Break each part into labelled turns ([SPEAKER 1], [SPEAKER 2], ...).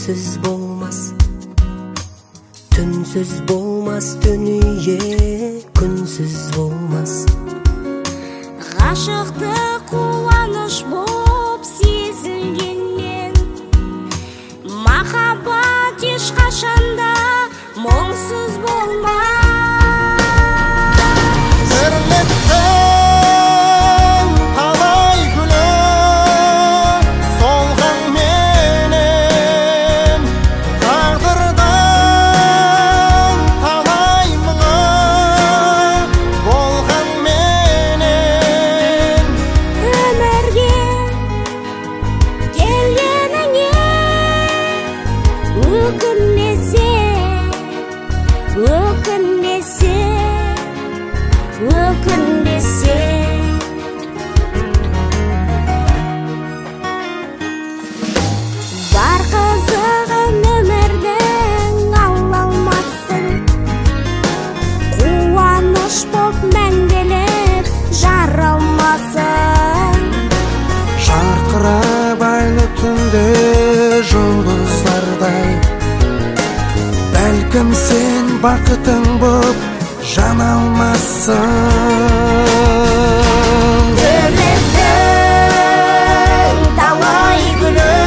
[SPEAKER 1] түнсіз болмас, түнсіз болмас дүние, күнсіз болмас.
[SPEAKER 2] Ғашықты қуаныш боп сезілгенмен, махаббат ешқашанда мұңсыз болмас.
[SPEAKER 3] Тірліктің талай гүлі солған менен, тағдырдың талай мұңы болған менен.
[SPEAKER 2] Өмірге келгеніңе өкінбесе, өкінбесе, өкінбесе. Бар қызығын өмірдің ала алмассың, қуаныш боп мәңгілік жара алмассың.
[SPEAKER 3] Жарқырап айлы түнде жұлдыздардай, бәлкім сен бақытың боп жана алмассың.
[SPEAKER 2] Тірліктің талай гүлі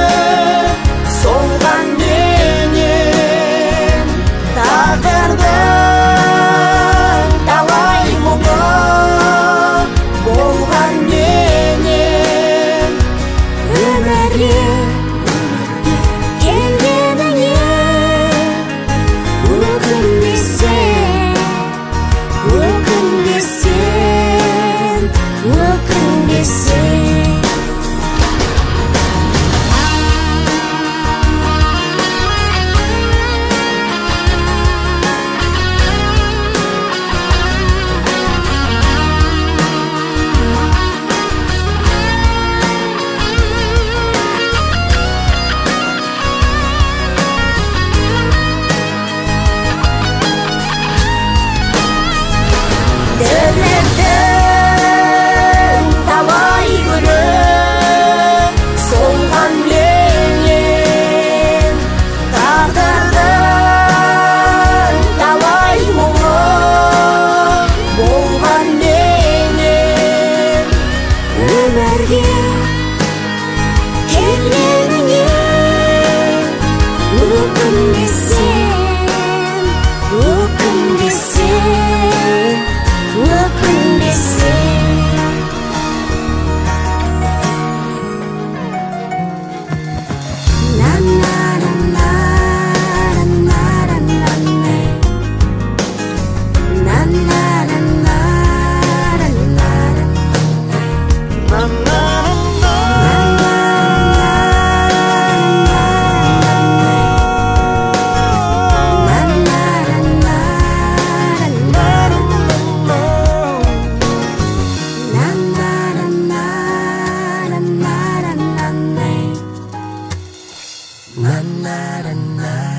[SPEAKER 2] солған менен, тағдырдың талай мұңы болған менен. Өмірге келгеніңе өкінбесең, өкінбесең, өкінбесең. Тірліктің талай гүлі солған менен, тағдырдың талай мұңы болған менен. Өмірге келгеніңе өкінбесең, өкінбесең, өкінбесең.
[SPEAKER 1] Na na na na.